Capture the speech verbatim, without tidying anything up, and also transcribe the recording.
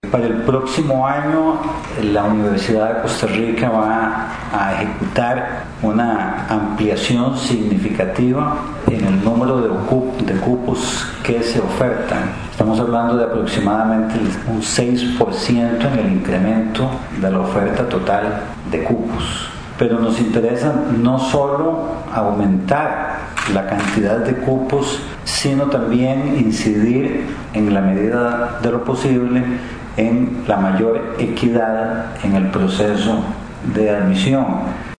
Para el próximo año, la Universidad de Costa Rica va a ejecutar una ampliación significativa en el número de, cup- de cupos que se ofertan. Estamos hablando de aproximadamente un seis por ciento en el incremento de la oferta total de cupos. Pero nos interesa no solo aumentar la cantidad de cupos, sino también incidir en la medida de lo posible en la mayor equidad en el proceso de admisión.